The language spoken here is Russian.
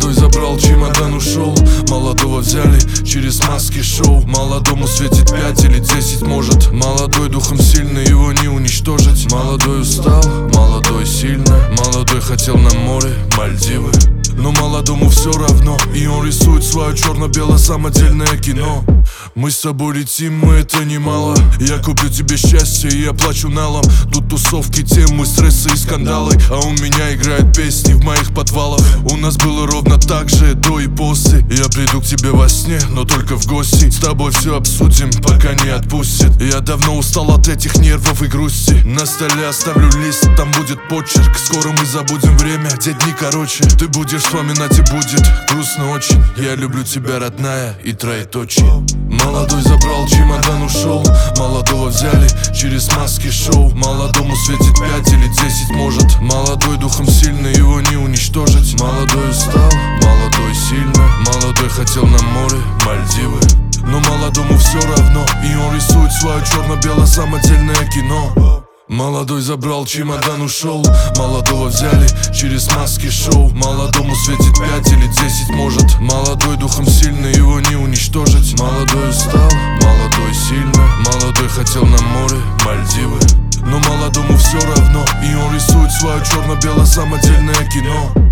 Молодой забрал чемодан, ушел. Молодого взяли через маски шоу. Молодому светит 5 или 10, может. Молодой духом сильный, его не уничтожить. Молодой устал, молодой сильно. Молодой хотел на море, Мальдивы. Но молодому все равно, и он рисует свое черно-белое самодельное кино. Мы с тобой летим, мы это немало. Я куплю тебе счастье и оплачу налом. Тут тусовки, темы, стрессы и скандалы. А у меня играют песни в моих подвалах. У нас было ровно так же, до и после. Я приду к тебе во сне, но только в гости. С тобой все обсудим, пока не отпустит. Я давно устал от этих нервов и грусти. На столе оставлю лист, там будет почерк. Скоро мы забудем время, те дни короче. Ты будешь вспоминать и будет грустно очень. Я люблю тебя, родная, и троеточие. Молодой забрал чемодан, ушел. Молодого взяли через маски шоу. Молодому светит 5 или 10, может. Молодой духом сильный, его не уничтожить. Молодой устал, молодой сильно. Молодой хотел на море, Мальдивы. Но молодому все равно, и он рисует свое черно-белое самодельное кино. Молодой забрал чемодан, ушел. Молодого взяли через маски шоу. Молодому светит 5 или 10, может. Молодой духом сильный, его не уничтожить. Молодой устал, молодой сильно. Молодой хотел на море, Мальдивы. Но молодому все равно, и он рисует свое черно-белое самодельное кино.